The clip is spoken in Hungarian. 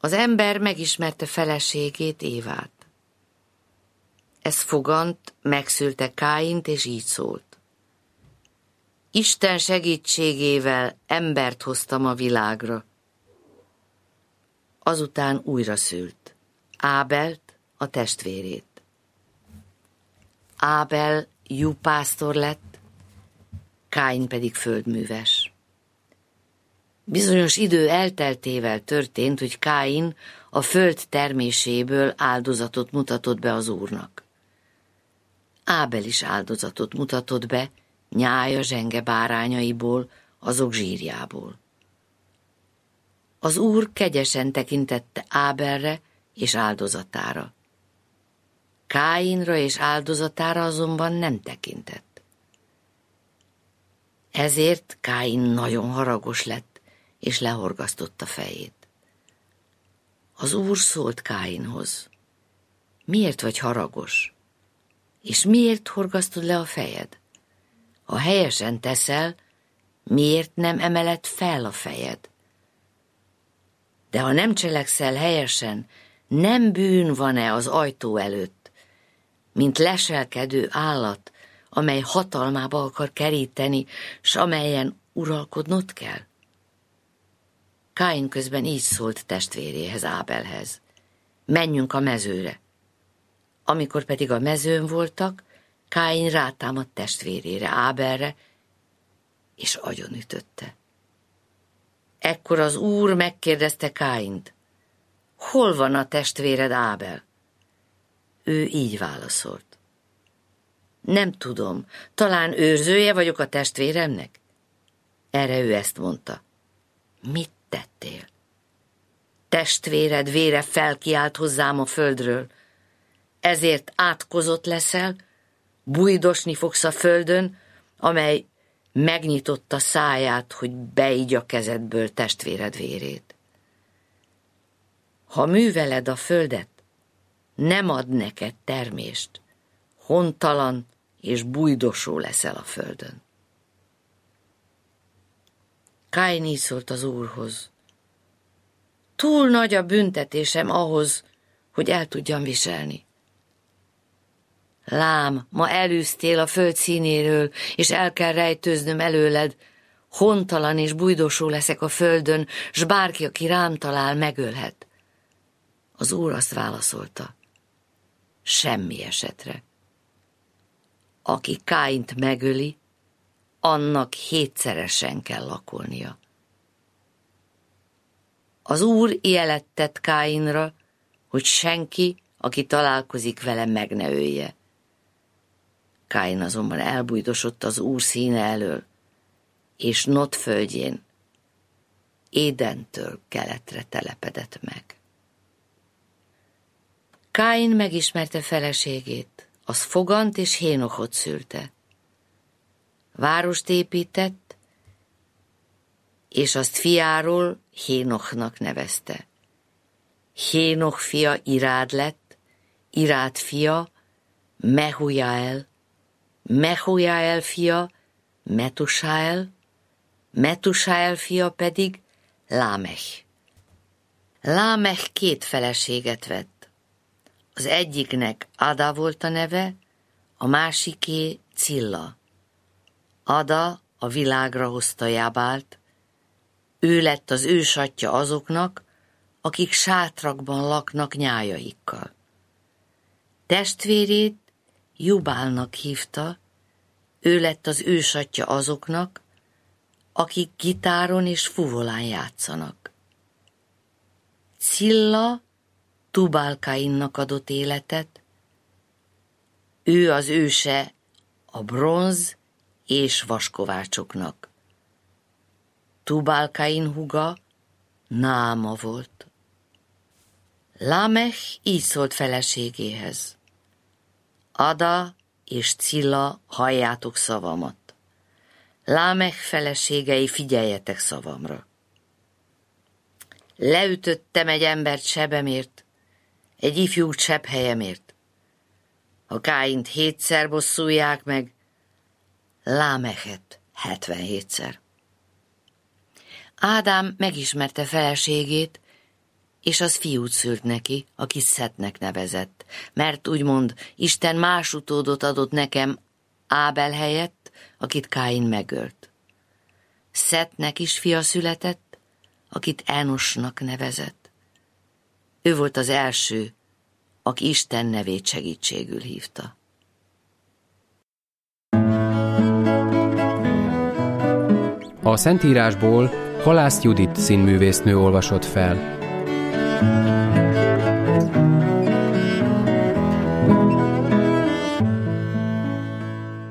Az ember megismerte feleségét, Évát. Ez fogant, megszülte Káint, és így szólt. Isten segítségével embert hoztam a világra. Azután újra szült Ábelt, a testvérét. Ábel juhpásztor lett, Káin pedig földműves. Bizonyos idő elteltével történt, hogy Káin a föld terméséből áldozatot mutatott be az Úrnak. Ábel is áldozatot mutatott be nyája zsenge bárányaiból, azok zsírjából. Az Úr kegyesen tekintette Ábelre és áldozatára. Káinra és áldozatára azonban nem tekintett. Ezért Káin nagyon haragos lett, és lehorgasztotta fejét. Az Úr szólt Káinhoz. Miért vagy haragos? És miért horgasztod le a fejed? Ha helyesen teszel, miért nem emeled fel a fejed? De ha nem cselekszel helyesen, nem bűn van-e az ajtó előtt, mint leselkedő állat, amely hatalmába akar keríteni, s amelyen uralkodnod kell? Káin közben így szólt testvéréhez, Ábelhez. Menjünk a mezőre. Amikor pedig a mezőn voltak, Káin rátámadt testvérére, Ábelre, és agyonütötte. Ekkor az Úr megkérdezte Káint, hol van a testvéred, Ábel? Ő így válaszolt. Nem tudom, talán őrzője vagyok a testvéremnek? Erre ő ezt mondta. Mit tettél? Testvéred vére felkiált hozzám a földről, ezért átkozott leszel, bújdosni fogsz a földön, amely megnyitotta száját, hogy beígy kezedből testvéred vérét. Ha műveled a földet, nem ad neked termést, hontalan és bújdosó leszel a földön. Káin így szólt az Úrhoz. Túl nagy a büntetésem ahhoz, hogy el tudjam viselni. Lám, ma elűztél a föld színéről, és el kell rejtőznöm előled, hontalan és bújdosó leszek a földön, s bárki, aki rám talál, megölhet. Az Úr azt válaszolta, semmi esetre. Aki Káint megöli, annak 7-szeresen kell lakolnia. Az Úr jelet tett Káinra, hogy senki, aki találkozik vele, meg ne ölje. Káin azonban elbújdosott az Úr színe elől, és Nod földjén, Édentől keletre telepedett meg. Káin megismerte feleségét, az Fogant és Hénochot szülte. Várost épített, és azt fiáról Hénochnak nevezte. Hénoch fia Irád lett, Irád fia Mehujael, Mehujael fia Metusael, Metusael fia pedig Lámech. Lámech 2 feleséget vett. Az egyiknek Ada volt a neve, a másiké Cilla. Ada a világra hozta Jábált, ő lett az ősatja azoknak, akik sátrakban laknak nyájaikkal. Testvérét Jubálnak hívta, ő lett az ősatja azoknak, akik gitáron és fuvolán játszanak. Cilla Tubál-Kainnak adott életet, ő az őse a bronz és vaskovácsoknak. Tubál-Kain húga Náama volt. Lámech így szólt feleségéhez. Ada és Cilla, halljátok szavamat. Lámech feleségei, figyeljetek szavamra. Leütöttem egy embert sebemért, egy ifjút sebhelyemért. Ha Káint 7-szer bosszulják meg, Lámechet 77-szer. Ádám megismerte feleségét, és az fiút szült neki, akit Szetnek nevezett, mert úgymond Isten más utódot adott nekem Ábel helyett, akit Káin megölt. Szetnek is fia született, akit Enosnak nevezett. Ő volt az első, aki Isten nevét segítségül hívta. A Szentírásból Halász Judit színművésznő olvasott fel.